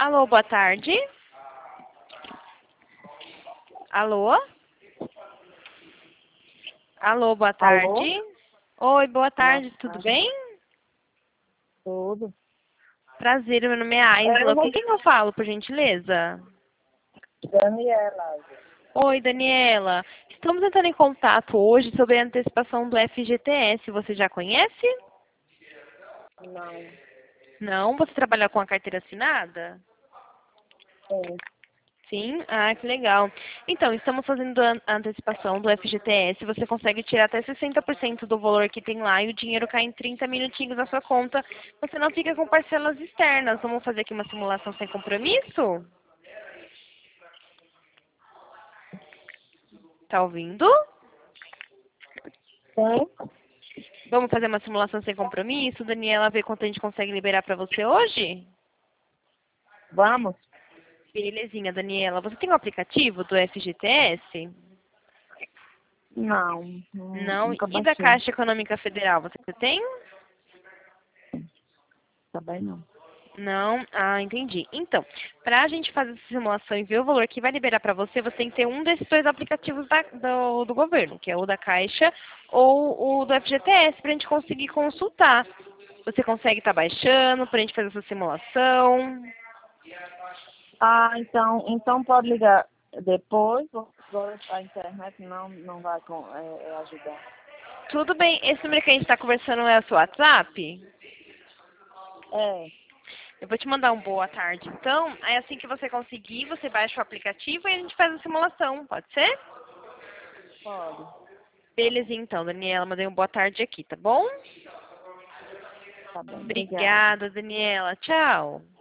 Alô, boa tarde. Alô? Alô, boa Alô? tarde. Oi, boa Boa tarde, tudo tarde. bem? Tudo. Prazer, meu nome é Aisla. Com quem eu falo, por gentileza? Daniela. Oi, Daniela. Estamos entrando em contato hoje sobre a antecipação do FGTS. Você já conhece? Não. Não? Você trabalha com a carteira assinada? Sim. Sim? Ah, que legal. Então, estamos fazendo a antecipação do FGTS. Você consegue tirar até 60% do valor que tem lá e o dinheiro cai em 30 minutinhos na sua conta. Você não fica com parcelas externas. Vamos fazer aqui uma simulação sem compromisso? Tá ouvindo? Sim. Vamos fazer uma simulação sem compromisso, Daniela, ver quanto a gente consegue liberar para você hoje? Vamos? Belezinha, Daniela. Você tem um aplicativo do FGTS? Não. Não. Nunca E da baixei. Caixa Econômica Federal, você tem? Também não. Não? Ah, entendi. Então, para a gente fazer essa simulação e ver o valor que vai liberar para você, você tem que ter um desses dois aplicativos do governo, que é o da Caixa ou o do FGTS, para a gente conseguir consultar. Você consegue estar baixando para a gente fazer essa simulação? Então pode ligar depois, agora a internet não vai ajudar. Tudo bem. Esse número que a gente está conversando é o seu WhatsApp? É, Eu vou te mandar um boa tarde, então. Aí assim que você conseguir, você baixa o aplicativo e a gente faz a simulação. Pode ser? pode. Beleza, então, Daniela. Mandei um boa tarde aqui, tá bom? Tá bem, obrigada. Obrigada, Daniela. Tchau.